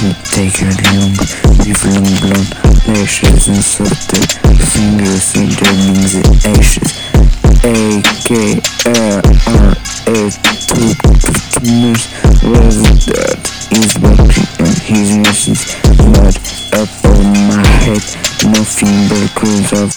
take your long, with long blonde lashes and soft fingers dabbing the ashes. AKRRA two customers whether that is working and his nurses not up on my head, nothing but cruise of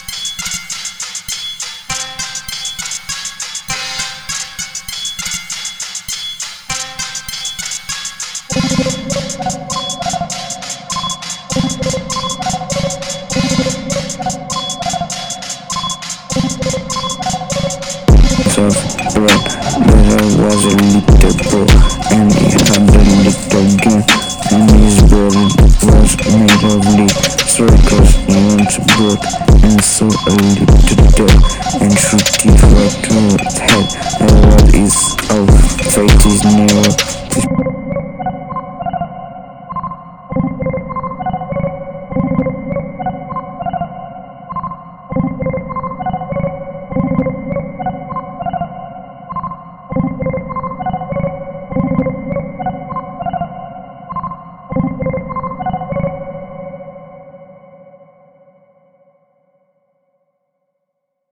bread. There was a little boy and he had a little gun, and his body was made of lead circles. He went to boat and saw a little